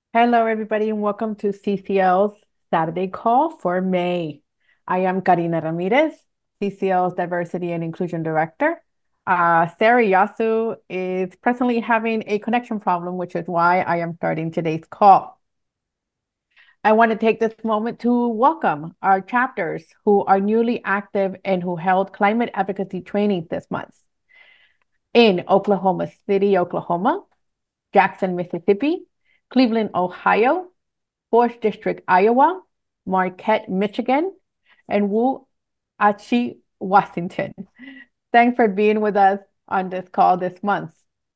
Hello, everybody, and welcome to CCL's Saturday call for May. I am Karina Ramirez, CCL's Diversity and Inclusion Director. Sarah Yasu is presently having a connection problem, which is why I am starting today's call. I want to take this moment to welcome our chapters who are newly active and who held climate advocacy trainings this month. In Oklahoma City, Oklahoma, Jackson, Mississippi, Cleveland, Ohio, 4th District, Iowa, Marquette, Michigan, and Wuhatchie, Washington. Thanks for being with us on this call this month.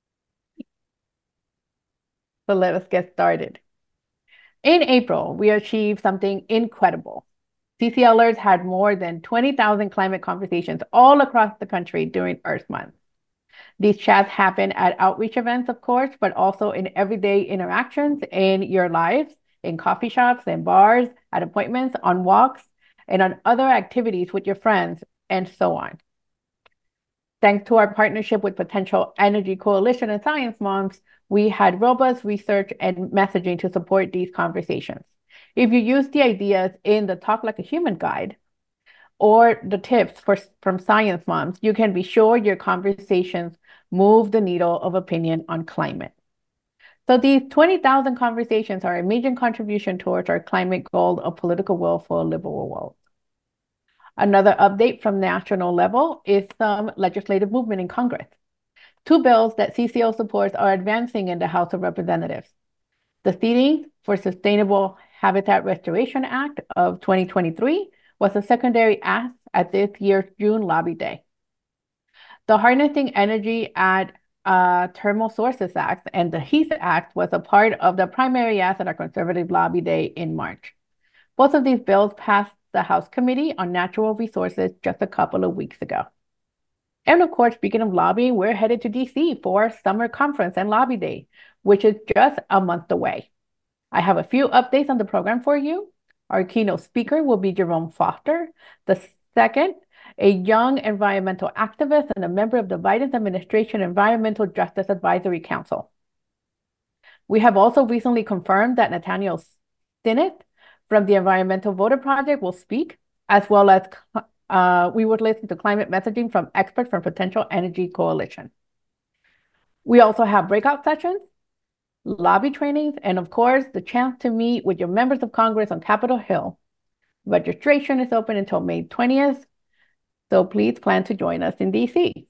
So let us get started. In April, we achieved something incredible. CCLers had more than 20,000 climate conversations all across the country during Earth Month. These chats happen at outreach events, of course, but also in everyday interactions in your lives, in coffee shops and bars, at appointments, on walks, and on other activities with your friends, and so on. Thanks to our partnership with Potential Energy Coalition and Science Moms, we had robust research and messaging to support these conversations. If you use the ideas in the Talk Like a Human guide or the tips from Science Moms, you can be sure your conversations move the needle of opinion on climate. So these 20,000 conversations are a major contribution towards our climate goal of political will for a livable world. Another update from national level is some legislative movement in Congress. Two bills that CCL supports are advancing in the House of Representatives. The Seeding for Sustainable Habitat Restoration Act of 2023 was a secondary ask at this year's June Lobby Day. The Harnessing Energy at Thermal Sources Act and the HEAth Act was a part of the primary ask at our Conservative Lobby Day in March. Both of these bills passed the House Committee on Natural Resources just a couple of weeks ago. And of course, speaking of lobbying, we're headed to DC for our summer conference and Lobby Day, which is just a month away. I have a few updates on the program for you. Our keynote speaker will be Jerome Foster, the second, a young environmental activist and a member of the Biden administration Environmental Justice Advisory Council. We have also recently confirmed that Nathaniel Stinnett from the Environmental Voter Project will speak, as well as we would listen to climate messaging from experts from Potential Energy Coalition. We also have breakout sessions, lobby trainings, and of course, the chance to meet with your members of Congress on Capitol Hill. Registration is open until May 20th, so please plan to join us in DC.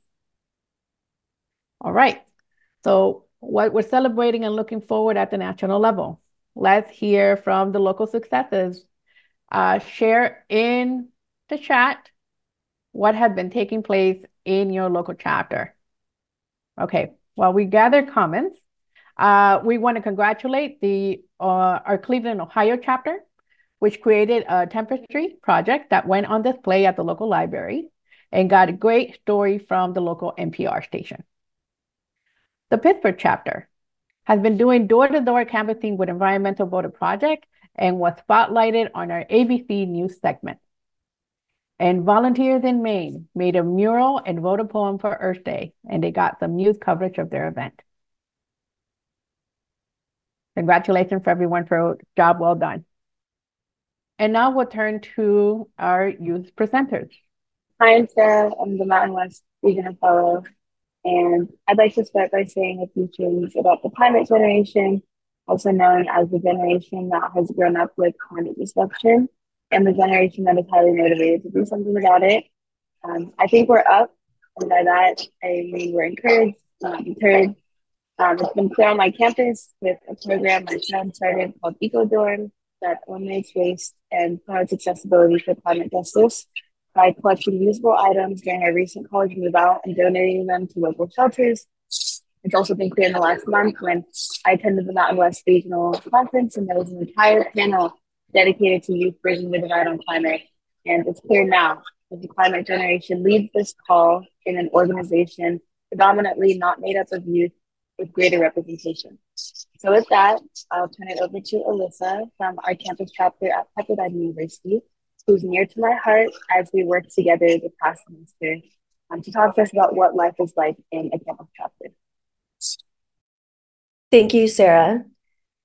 All right, so what we're celebrating and looking forward at the national level. Let's hear from the local successes. Share in the chat what has been taking place in your local chapter. Okay, while we gather comments, we want to congratulate our Cleveland, Ohio chapter, which created a tapestry project that went on display at the local library and got a great story from the local NPR station. The Pittsburgh chapter has been doing door-to-door canvassing with Environmental Voter Project and was spotlighted on our ABC News segment. And volunteers in Maine made a mural and wrote a poem for Earth Day, and they got some news coverage of their event. Congratulations for everyone for a job well done. And now we'll turn to our youth presenters. Hi, I'm Sarah. I'm the Mountain West Regional Fellow, and I'd like to start by saying a few things about the climate generation, also known as the generation that has grown up with climate disruption, and the generation that is highly motivated to do something about it. I think we're up, and by that, I mean we're encouraged, deterred. It's been clear on my campus with a program my son started called EcoDorm that eliminates waste and promotes accessibility for climate justice by collecting usable items during our recent college move out and donating them to local shelters. It's also been clear in the last month when I attended the Mountain West Regional Conference, and there was an entire panel dedicated to youth bridging the divide on climate. And it's clear now that the climate generation leads this call in an organization predominantly not made up of youth with greater representation. So with that, I'll turn it over to Alyssa from our campus chapter at Pepperdine University, who's near to my heart as we work together this past semester to talk to us about what life is like in a campus chapter. Thank you, Sarah.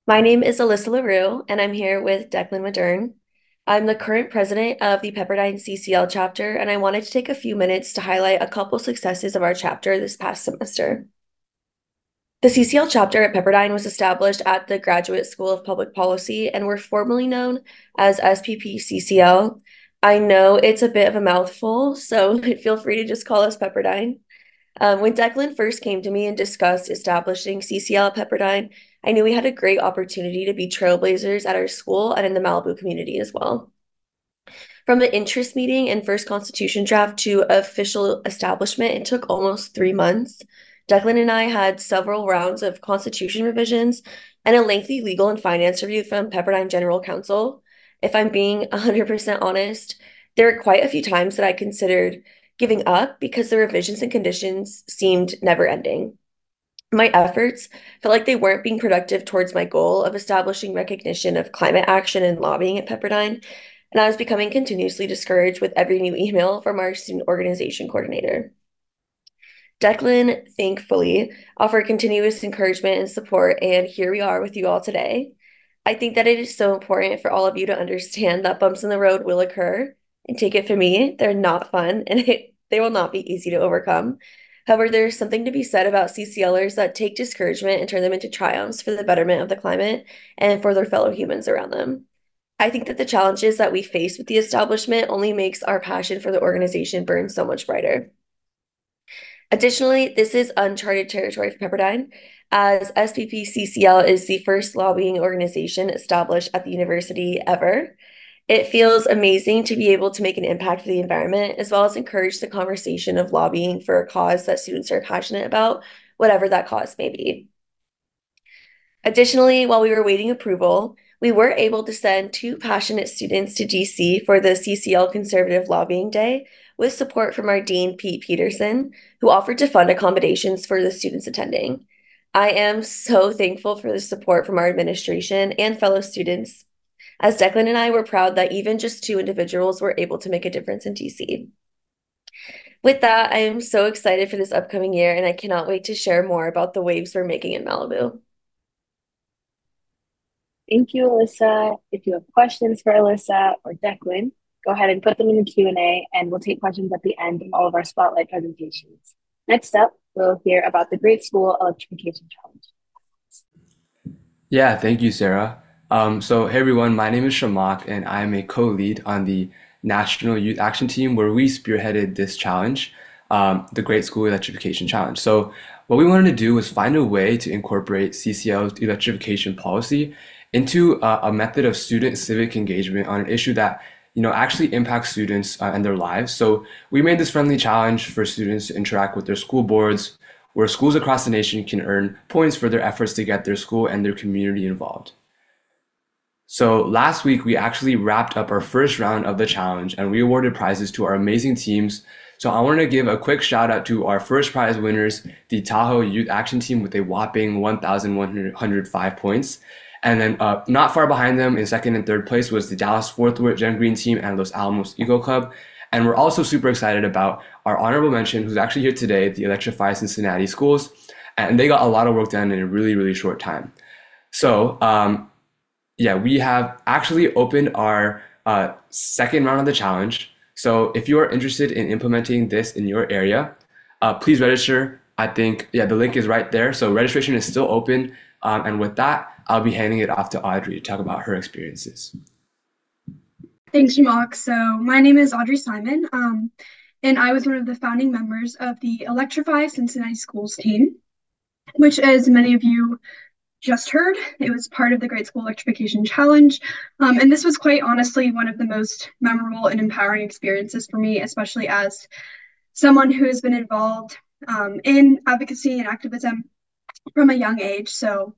My name is Alyssa LaRue, and I'm here with Declan Modern. I'm the current president of the Pepperdine CCL chapter, and I wanted to take a few minutes to highlight a couple successes of our chapter this past semester. The CCL chapter at Pepperdine was established at the Graduate School of Public Policy and we're formerly known as SPP CCL. I know it's a bit of a mouthful, so feel free to just call us Pepperdine. When Declan first came to me and discussed establishing CCL at Pepperdine, I knew we had a great opportunity to be trailblazers at our school and in the Malibu community as well. From the interest meeting and first constitution draft to official establishment, it took almost 3 months. Declan and I had several rounds of constitution revisions and a lengthy legal and finance review from Pepperdine General Counsel. If I'm being 100% honest, there were quite a few times that I considered giving up because the revisions and conditions seemed never ending. My efforts felt like they weren't being productive towards my goal of establishing recognition of climate action and lobbying at Pepperdine, and I was becoming continuously discouraged with every new email from our student organization coordinator. Declan, thankfully, offered continuous encouragement and support, and here we are with you all today. I think that it is so important for all of you to understand that bumps in the road will occur, and take it from me, they're not fun, and they will not be easy to overcome. However, there's something to be said about CCLers that take discouragement and turn them into triumphs for the betterment of the climate and for their fellow humans around them. I think that the challenges that we face with the establishment only makes our passion for the organization burn so much brighter. Additionally, this is uncharted territory for Pepperdine, as SPPCCL is the first lobbying organization established at the university ever. It feels amazing to be able to make an impact for the environment, as well as encourage the conversation of lobbying for a cause that students are passionate about, whatever that cause may be. Additionally, while we were waiting approval, we were able to send two passionate students to DC for the CCL Conservative Lobbying Day with support from our Dean, Pete Peterson, who offered to fund accommodations for the students attending. I am so thankful for the support from our administration and fellow students, as Declan and I were proud that even just two individuals were able to make a difference in DC. With that, I am so excited for this upcoming year, and I cannot wait to share more about the waves we're making in Malibu. Thank you, Alyssa. If you have questions for Alyssa or Declan, go ahead and put them in the Q&A, and we'll take questions at the end of all of our spotlight presentations. Next up, we'll hear about the Great School Electrification Challenge. Yeah, thank you, Sarah. Hey everyone, my name is Shamak, and I'm a co-lead on the National Youth Action Team where we spearheaded this challenge, the Great School Electrification Challenge. So, what we wanted to do was find a way to incorporate CCL's electrification policy into a method of student civic engagement on an issue that actually impacts students and their lives. So, we made this friendly challenge for students to interact with their school boards, where schools across the nation can earn points for their efforts to get their school and their community involved. So last week, we actually wrapped up our first round of the challenge and we awarded prizes to our amazing teams. So I want to give a quick shout out to our first prize winners, the Tahoe Youth Action Team with a whopping 1,105 points. And then not far behind them in second and third place was the Dallas Fort Worth Gen Green Team and Los Alamos Eagle Club. And we're also super excited about our honorable mention, who's actually here today, the Electrify Cincinnati Schools. And they got a lot of work done in a really, really short time. So yeah, we have actually opened our second round of the challenge. So if you are interested in implementing this in your area, please register. I think, yeah, the link is right there. So registration is still open. And with that, I'll be handing it off to Audrey to talk about her experiences. Thanks, Jamak. So my name is Audrey Simon, and I was one of the founding members of the Electrify Cincinnati Schools team, which, as many of you just heard, it was part of the Great School Electrification Challenge. And this was quite honestly one of the most memorable and empowering experiences for me, especially as someone who has been involved in advocacy and activism from a young age. So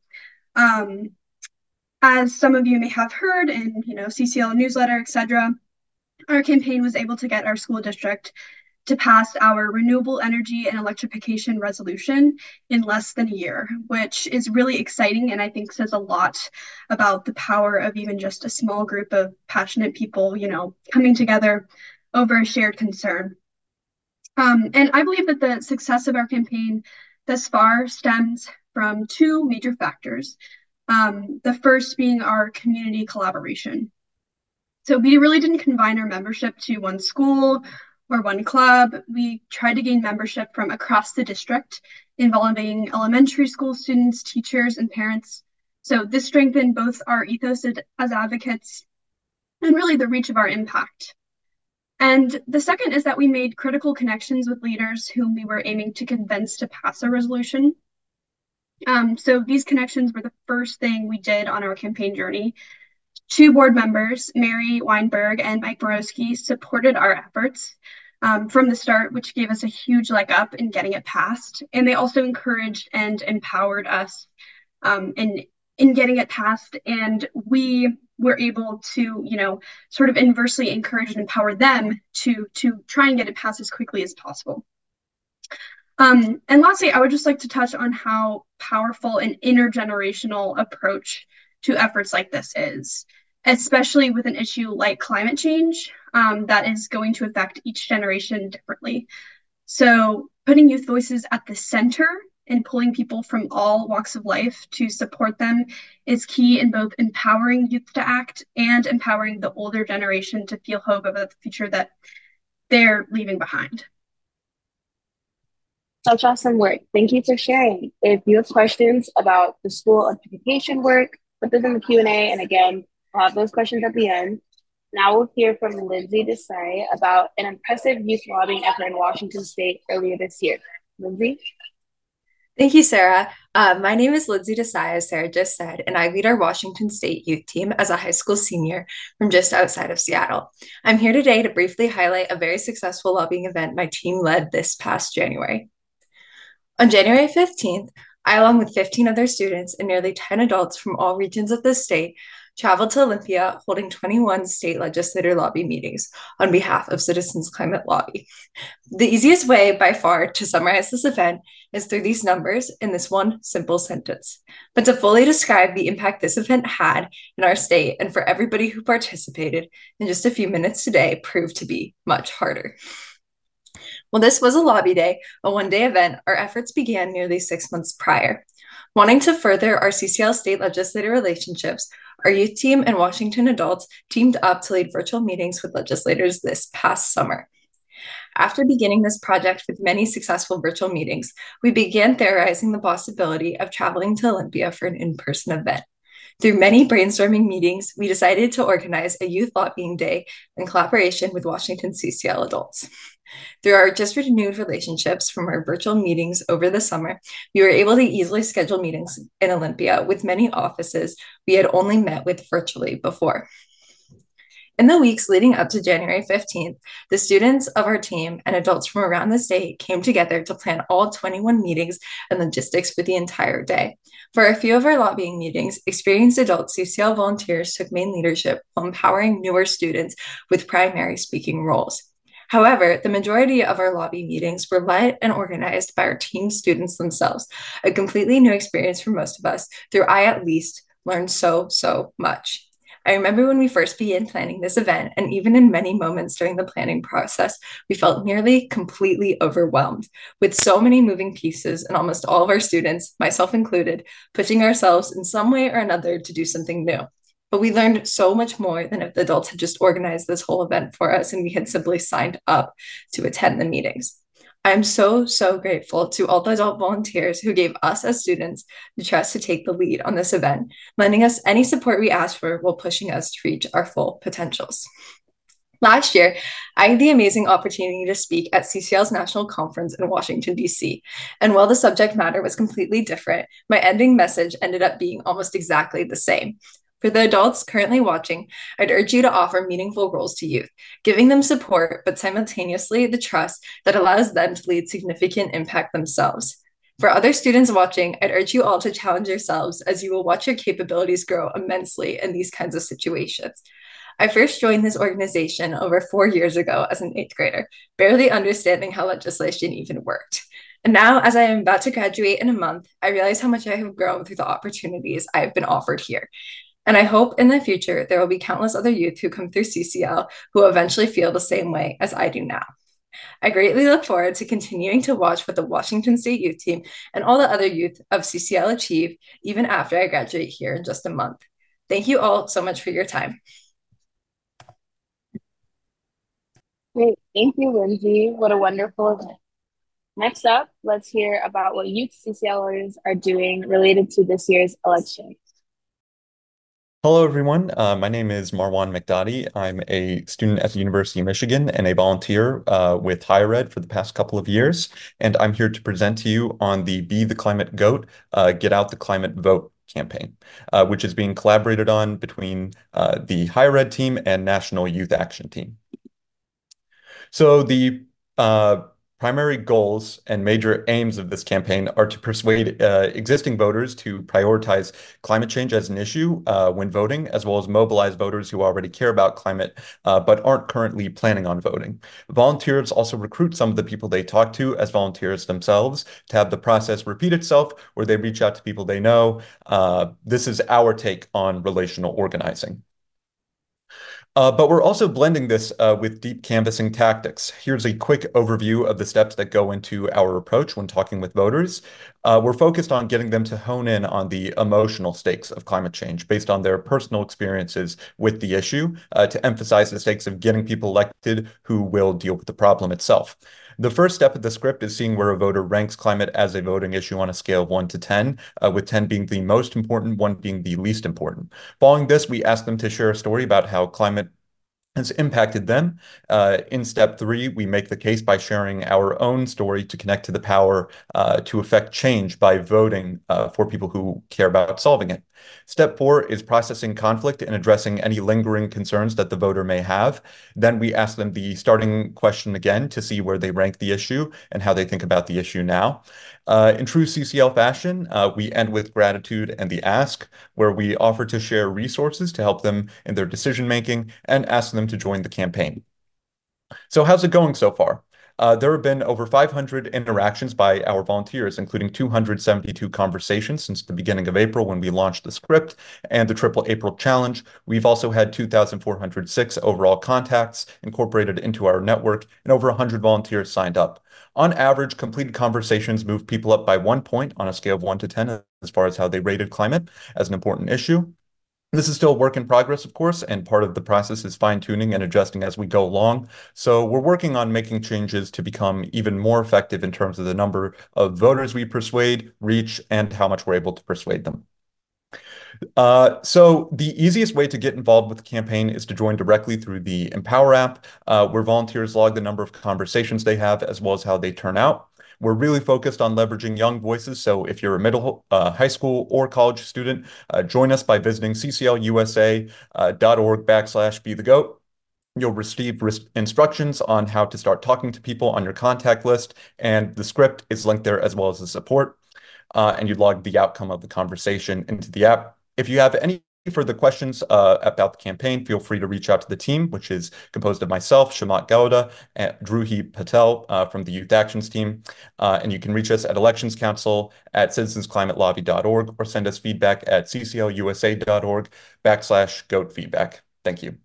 as some of you may have heard in CCL newsletter, etc., our campaign was able to get our school district to pass our renewable energy and electrification resolution in less than a year, which is really exciting and I think says a lot about the power of even just a small group of passionate people, coming together over a shared concern. And I believe that the success of our campaign thus far stems from two major factors. The first being our community collaboration. So we really didn't confine our membership to one school or one club. We tried to gain membership from across the district, involving elementary school students, teachers, and parents. So this strengthened both our ethos as advocates and really the reach of our impact. And the second is that we made critical connections with leaders whom we were aiming to convince to pass a resolution. So these connections were the first thing we did on our campaign journey. 2 board members, Mary Weinberg and Mike Borowski, supported our efforts from the start, which gave us a huge leg up in getting it passed. And they also encouraged and empowered us in getting it passed. And we were able to, sort of inversely encourage and empower them to try and get it passed as quickly as possible. And lastly, I would just like to touch on how powerful an intergenerational approach to efforts like this is, especially with an issue like climate change that is going to affect each generation differently. So putting youth voices at the center and pulling people from all walks of life to support them is key in both empowering youth to act and empowering the older generation to feel hope about the future that they're leaving behind. Such awesome work. Thank you for sharing. If you have questions about the school electrification work, put those in the Q&A. And again, we'll have those questions at the end. Now we'll hear from Lindsay Desai about an impressive youth lobbying effort in Washington State earlier this year. Lindsay? Thank you, Sarah. My name is Lindsay Desai, as Sarah just said, and I lead our Washington State youth team as a high school senior from just outside of Seattle. I'm here today to briefly highlight a very successful lobbying event my team led this past January. On January 15th, I, along with 15 other students and nearly 10 adults from all regions of the state, traveled to Olympia, holding 21 state legislator lobby meetings on behalf of Citizens Climate Lobby. The easiest way by far to summarize this event is through these numbers in this one simple sentence. But to fully describe the impact this event had in our state and for everybody who participated in just a few minutes today proved to be much harder. While this was a lobby day, a one-day event, our efforts began nearly 6 months prior. Wanting to further our CCL state legislator relationships, our youth team and Washington adults teamed up to lead virtual meetings with legislators this past summer. After beginning this project with many successful virtual meetings, we began theorizing the possibility of traveling to Olympia for an in-person event. Through many brainstorming meetings, we decided to organize a youth lobbying day in collaboration with Washington CCL adults. Through our just renewed relationships from our virtual meetings over the summer, we were able to easily schedule meetings in Olympia with many offices we had only met with virtually before. In the weeks leading up to January 15th, the students of our team and adults from around the state came together to plan all 21 meetings and logistics for the entire day. For a few of our lobbying meetings, experienced adult CCL volunteers took main leadership while empowering newer students with primary speaking roles. However, the majority of our lobby meetings were led and organized by our team students themselves, a completely new experience for most of us, though I at least learned so much. I remember when we first began planning this event, and even in many moments during the planning process, we felt nearly completely overwhelmed with so many moving pieces and almost all of our students, myself included, pushing ourselves in some way or another to do something new. But we learned so much more than if the adults had just organized this whole event for us and we had simply signed up to attend the meetings. I'm so grateful to all the adult volunteers who gave us as students the trust to take the lead on this event, lending us any support we asked for while pushing us to reach our full potentials. Last year, I had the amazing opportunity to speak at CCL's National Conference in Washington, D.C. And while the subject matter was completely different, my ending message ended up being almost exactly the same. For the adults currently watching, I'd urge you to offer meaningful roles to youth, giving them support, but simultaneously the trust that allows them to lead significant impact themselves. For other students watching, I'd urge you all to challenge yourselves as you will watch your capabilities grow immensely in these kinds of situations. I first joined this organization over 4 years ago as an 8th grader, barely understanding how legislation even worked. And now, as I am about to graduate in a month, I realize how much I have grown through the opportunities I have been offered here. And I hope in the future there will be countless other youth who come through CCL who will eventually feel the same way as I do now. I greatly look forward to continuing to watch what the Washington State youth team and all the other youth of CCL achieve even after I graduate here in just a month. Thank you all so much for your time. Great. Thank you, Lindsay. What a wonderful event. Next up, let's hear about what youth CCLers are doing related to this year's election. Hello, everyone. My name is Marwan McDotty. I'm a student at the University of Michigan and a volunteer with Higher Ed for the past couple of years. And I'm here to present to you on the Be the Climate GOAT, Get Out the Climate Vote campaign, which is being collaborated on between the Higher Ed team and National Youth Action Team. So the primary goals and major aims of this campaign are to persuade existing voters to prioritize climate change as an issue when voting, as well as mobilize voters who already care about climate but aren't currently planning on voting. Volunteers also recruit some of the people they talk to as volunteers themselves to have the process repeat itself, where they reach out to people they know. This is our take on relational organizing. But we're also blending this with deep canvassing tactics. Here's a quick overview of the steps that go into our approach when talking with voters. We're focused on getting them to hone in on the emotional stakes of climate change based on their personal experiences with the issue, to emphasize the stakes of getting people elected who will deal with the problem itself. The first step of the script is seeing where a voter ranks climate as a voting issue on a scale of 1 to 10, with 10 being the most important, 1 being the least important. Following this, we ask them to share a story about how climate has impacted them. In step 3, we make the case by sharing our own story to connect to the power to affect change by voting for people who care about solving it. Step 4 is processing conflict and addressing any lingering concerns that the voter may have. Then we ask them the starting question again to see where they rank the issue and how they think about the issue now. In true CCL fashion, we end with gratitude and the ask, where we offer to share resources to help them in their decision making and ask them to join the campaign. So how's it going so far? There have been over 500 interactions by our volunteers, including 272 conversations since the beginning of April when we launched the script and the Triple April Challenge. We've also had 2,406 overall contacts incorporated into our network, and over 100 volunteers signed up. On average, completed conversations move people up by 1 point on a scale of 1 to 10 as far as how they rated climate as an important issue. This is still a work in progress, of course, and part of the process is fine-tuning and adjusting as we go along. So we're working on making changes to become even more effective in terms of the number of voters we persuade, reach, and how much we're able to persuade them. So the easiest way to get involved with the campaign is to join directly through the Empower app, where volunteers log the number of conversations they have as well as how they turn out. We're really focused on leveraging young voices, so if you're a high school or college student, join us by visiting cclusa.org/bethegoat. You'll receive instructions on how to start talking to people on your contact list, and the script is linked there as well as the support, and you log the outcome of the conversation into the app. If you have any further questions about the campaign, feel free to reach out to the team, which is composed of myself, Shamat Gowda, and Druhi Patel from the Youth Actions team. And you can reach us at electionscouncil@citizensclimatelobby.org or send us feedback at cclusa.org/goatfeedback. Thank you.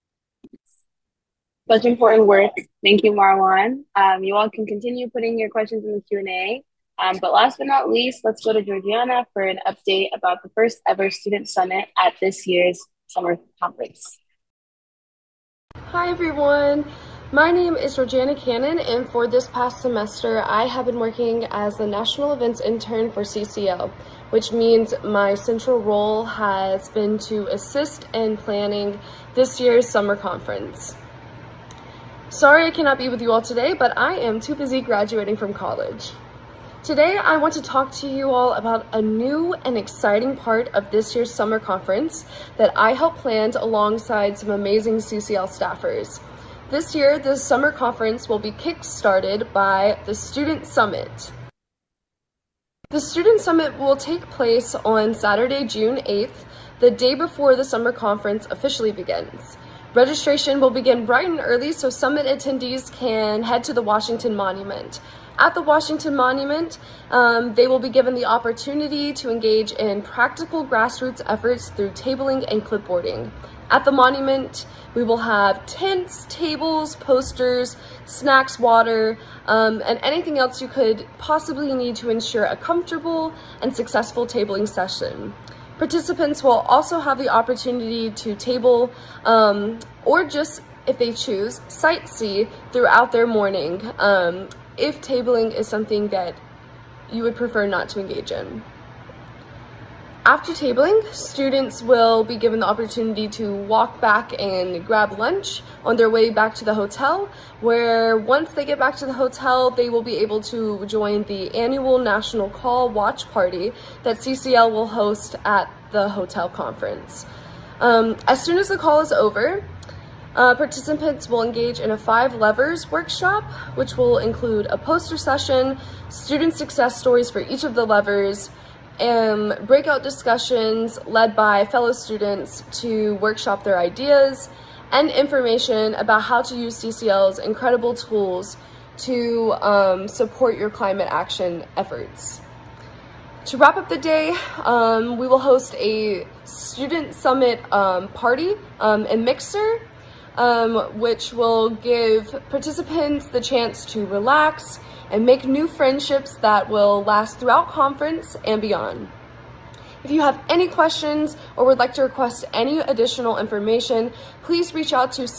Such important work. Thank you, Marwan. You all can continue putting your questions in the Q&A. But last but not least, let's go to Georgiana for an update about the first ever student summit at this year's summer conference. Hi everyone, my name is Georgiana Cannon, and for this past semester I have been working as the National Events Intern for CCL, which means my central role has been to assist in planning this year's summer conference. Sorry I cannot be with you all today, but I am too busy graduating from college. Today, I want to talk to you all about a new and exciting part of this year's summer conference that I helped plan alongside some amazing CCL staffers. This year, the summer conference will be kick-started by the Student Summit. The Student Summit will take place on Saturday, June 8th, the day before the summer conference officially begins. Registration will begin bright and early so summit attendees can head to the Washington Monument. At the Washington Monument, they will be given the opportunity to engage in practical grassroots efforts through tabling and clipboarding. At the monument, we will have tents, tables, posters, snacks, water, and anything else you could possibly need to ensure a comfortable and successful tabling session. Participants will also have the opportunity to table or just, if they choose, sightsee throughout their morning if tabling is something that you would prefer not to engage in. After tabling, students will be given the opportunity to walk back and grab lunch on their way back to the hotel, where once they get back to the hotel, they will be able to join the annual National Call Watch Party that CCL will host at the hotel conference. As soon as the call is over, participants will engage in a 5 levers workshop, which will include a poster session, student success stories for each of the levers, breakout discussions led by fellow students to workshop their ideas, and information about how to use CCL's incredible tools to support your climate action efforts. To wrap up the day, we will host a student summit party and mixer, which will give participants the chance to relax and make new friendships that will last throughout conference and beyond. If you have any questions or would like to request any additional information, please reach out to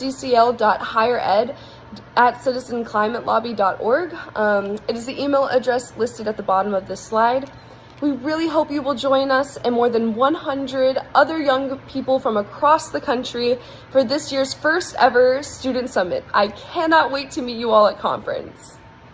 ccl.highered@citizenclimatelobby.org. It is the email address listed at the bottom of this slide. We really hope you will join us and more than 100 other young people from across the country for this year's first ever Student Summit. I cannot wait to meet you all at conference.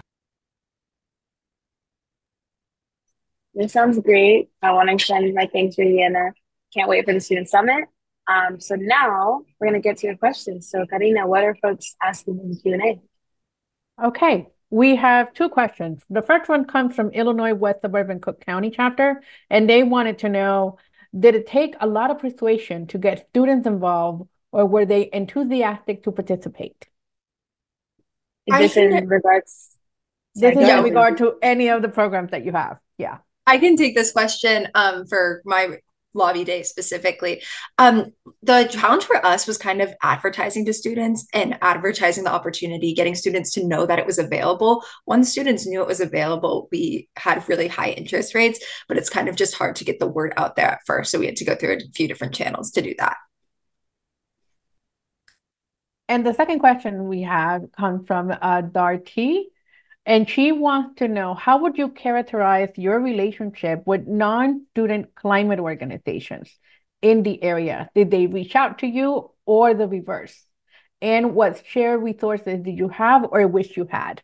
This sounds great. I want to extend my thanks, Rihanna. Can't wait for the Student Summit. So now we're going to get to your questions. So Karina, what are folks asking in the Q&A? Okay, we have 2 questions. The first one comes from Illinois West Suburban Cook County chapter, and they wanted to know, did it take a lot of persuasion to get students involved, or were they enthusiastic to participate? Is this in regards? This is in regard to any of the programs that you have. Yeah. I can take this question for my lobby day specifically. The challenge for us was kind of advertising to students and advertising the opportunity, getting students to know that it was available. Once students knew it was available, we had really high interest rates, but it's kind of just hard to get the word out there at first. So we had to go through a few different channels to do that. And the second question we have comes from Darty. And she wants to know, how would you characterize your relationship with non-student climate organizations in the area? Did they reach out to you or the reverse? And what shared resources did you have or wish you had?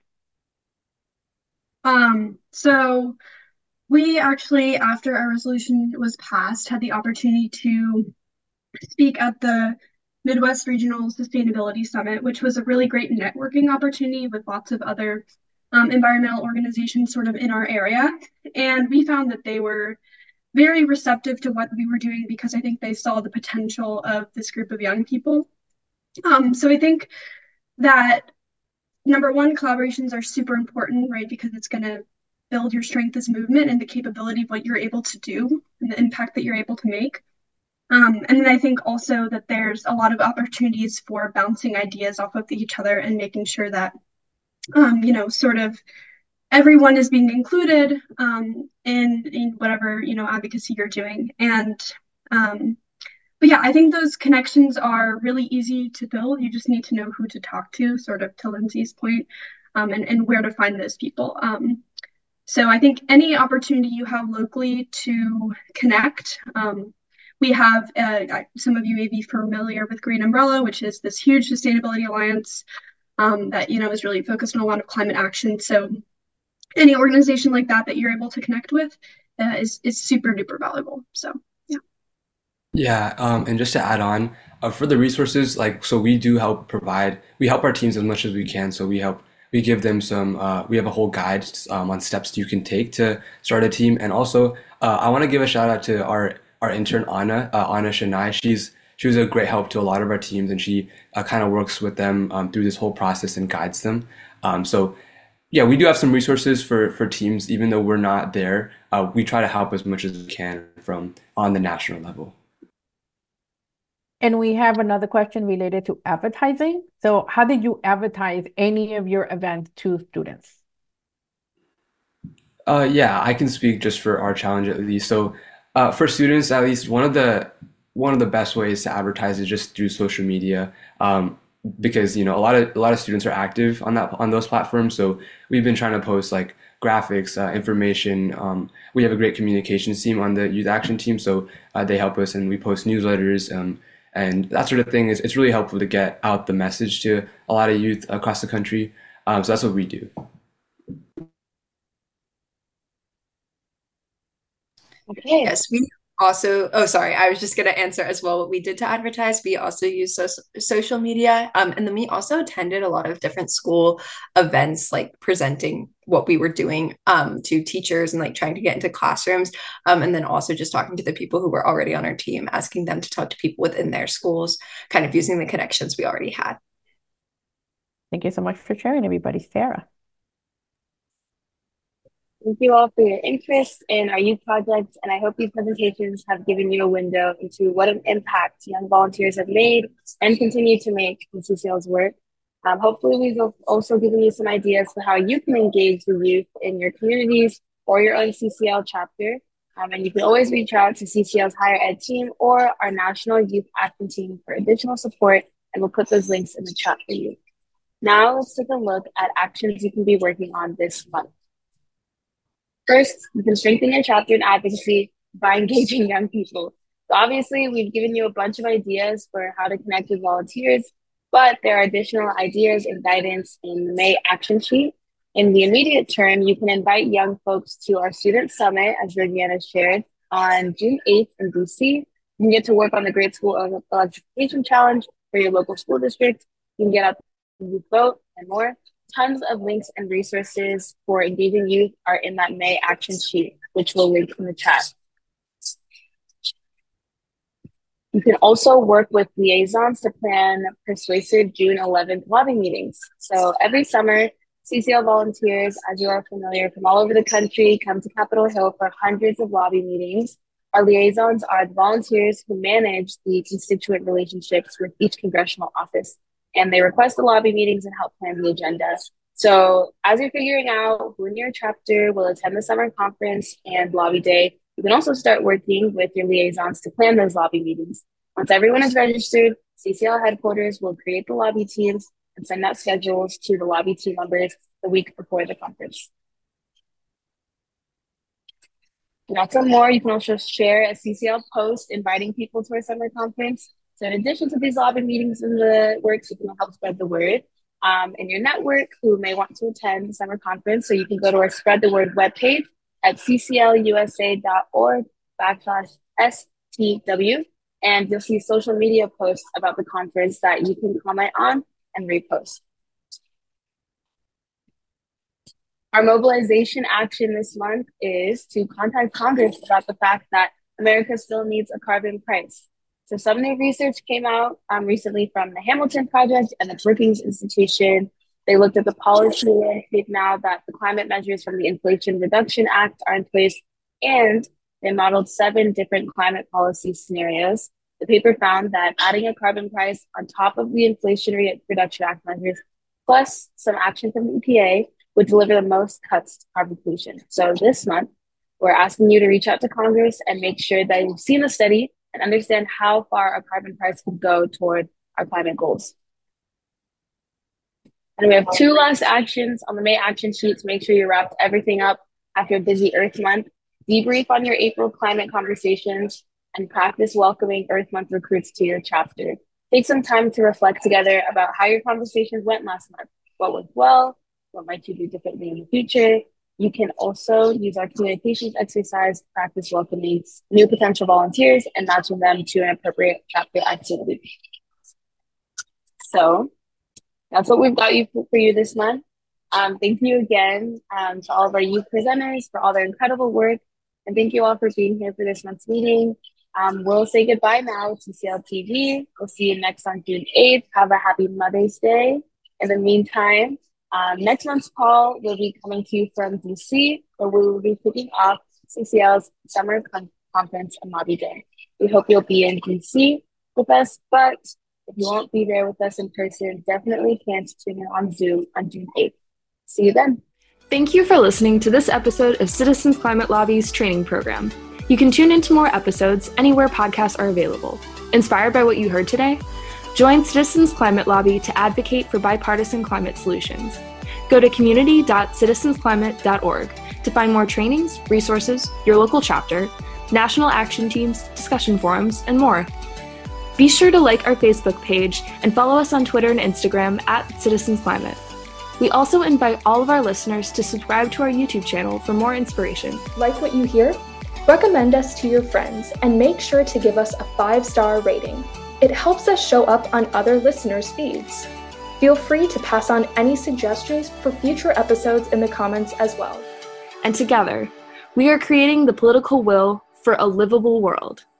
So we actually, after our resolution was passed, had the opportunity to speak at the Midwest Regional Sustainability Summit, which was a really great networking opportunity with lots of other environmental organizations sort of in our area. And we found that they were very receptive to what we were doing because I think they saw the potential of this group of young people. So I think that number one, collaborations are super important, right? Because it's going to build your strength as a movement and the capability of what you're able to do and the impact that you're able to make. And then I think also that there's a lot of opportunities for bouncing ideas off of each other and making sure that sort of everyone is being included in whatever, advocacy you're doing. And but yeah, I think those connections are really easy to build. You just need to know who to talk to, sort of to Lindsay's point, and where to find those people. So I think any opportunity you have locally to connect, we have, some of you may be familiar with Green Umbrella, which is this huge sustainability alliance that is really focused on a lot of climate action. So any organization like that you're able to connect with is super duper valuable. So yeah. Yeah, and just to add on, for the resources, so we do we help our teams as much as we can. So we give them we have a whole guide on steps you can take to start a team. And also, I want to give a shout out to our intern, Anna Shanai. She was a great help to a lot of our teams, and she kind of works with them through this whole process and guides them. So Yeah, we do have some resources for teams, even though we're not there. We try to help as much as we can from on the national level. And we have another question related to advertising. So how did you advertise any of your events to students? Yeah, I can speak just for our challenge at least. So, for students, at least one of the best ways to advertise is just through social media, because a lot of students are active on those platforms. So we've been trying to post like graphics, information. We have a great communications team on the youth action team, so they help us, and we post newsletters, and that sort of thing. It's really helpful to get out the message to a lot of youth across the country. So that's what we do. Okay. Yes, we also, oh, sorry, I was just going to answer as well what we did to advertise. We also use social media. And then we also attended a lot of different school events, like presenting what we were doing to teachers and like trying to get into classrooms. And then also just talking to the people who were already on our team, asking them to talk to people within their schools, kind of using the connections we already had. Thank you so much for sharing, everybody. Sarah. Thank you all for your interest in our youth projects, and I hope these presentations have given you a window into what an impact young volunteers have made and continue to make in CCL's work. Hopefully, we've also given you some ideas for how you can engage the youth in your communities or your own CCL chapter. And you can always reach out to CCL's higher ed team or our National Youth Action Team for additional support, and we'll put those links in the chat for you. Now, let's take a look at actions you can be working on this month. First, you can strengthen your chapter in advocacy by engaging young people. So obviously, we've given you a bunch of ideas for how to connect with volunteers, but there are additional ideas and guidance in the May action sheet. In the immediate term, you can invite young folks to our student summit, as Georgiana shared, on June 8th in DC. You can get to work on the Great School Electrification Challenge for your local school district. You can get out the youth vote and more. Tons of links and resources for engaging youth are in that May action sheet, which we'll link in the chat. You can also work with liaisons to plan persuasive June 11th lobby meetings. So every summer, CCL volunteers, as you are familiar, from all over the country come to Capitol Hill for hundreds of lobby meetings. Our liaisons are the volunteers who manage the constituent relationships with each congressional office, and they request the lobby meetings and help plan the agenda. So as you're figuring out who in your chapter will attend the summer conference and lobby day, you can also start working with your liaisons to plan those lobby meetings. Once everyone is registered, CCL headquarters will create the lobby teams and send out schedules to the lobby team members the week before the conference. Not some more, you can also share a CCL post inviting people to our summer conference. So in addition to these lobby meetings in the works, you can help spread the word in your network who may want to attend the summer conference. So you can go to our Spread the Word webpage at cclusa.org/STW, and you'll see social media posts about the conference that you can comment on and repost. Our mobilization action this month is to contact Congress about the fact that America still needs a carbon price. So some new research came out recently from the Hamilton Project and the Brookings Institution. They looked at the policy landscape now that the climate measures from the Inflation Reduction Act are in place, and they modeled 7 different climate policy scenarios. The paper found that adding a carbon price on top of the Inflation Reduction Act measures, plus some action from the EPA, would deliver the most cuts to carbon pollution. So this month, we're asking you to reach out to Congress and make sure that you've seen the study and understand how far a carbon price can go toward our climate goals. And we have 2 last actions on the May action sheet to make sure you wrapped everything up after a busy Earth Month. Debrief on your April climate conversations and practice welcoming Earth Month recruits to your chapter. Take some time to reflect together about how your conversations went last month. What went well? What might you do differently in the future? You can also use our communications exercise to practice welcoming new potential volunteers and matching them to an appropriate chapter activity. So that's what we've got for you this month. Thank you again to all of our youth presenters for all their incredible work. And thank you all for being here for this month's meeting. We'll say goodbye now to CLTV. We'll see you next on June 8th. Have a happy Mother's Day. In the meantime, Next month's call will be coming to you from DC, where we will be kicking off CCL's Summer Conference and Lobby Day. We hope you'll be in DC with us, but if you won't be there with us in person, definitely plan to tune in on Zoom on June 8th. See you then. Thank you for listening to this episode of Citizens Climate Lobby's training program. You can tune into more episodes anywhere podcasts are available. Inspired by what you heard today? Join Citizens Climate Lobby to advocate for bipartisan climate solutions. Go to community.citizensclimate.org to find more trainings, resources, your local chapter, national action teams, discussion forums, and more. Be sure to like our Facebook page and follow us on Twitter and Instagram @CitizensClimate. We also invite all of our listeners to subscribe to our YouTube channel for more inspiration. Like what you hear? Recommend us to your friends and make sure to give us a 5-star rating. It helps us show up on other listeners' feeds. Feel free to pass on any suggestions for future episodes in the comments as well. And together, we are creating the political will for a livable world.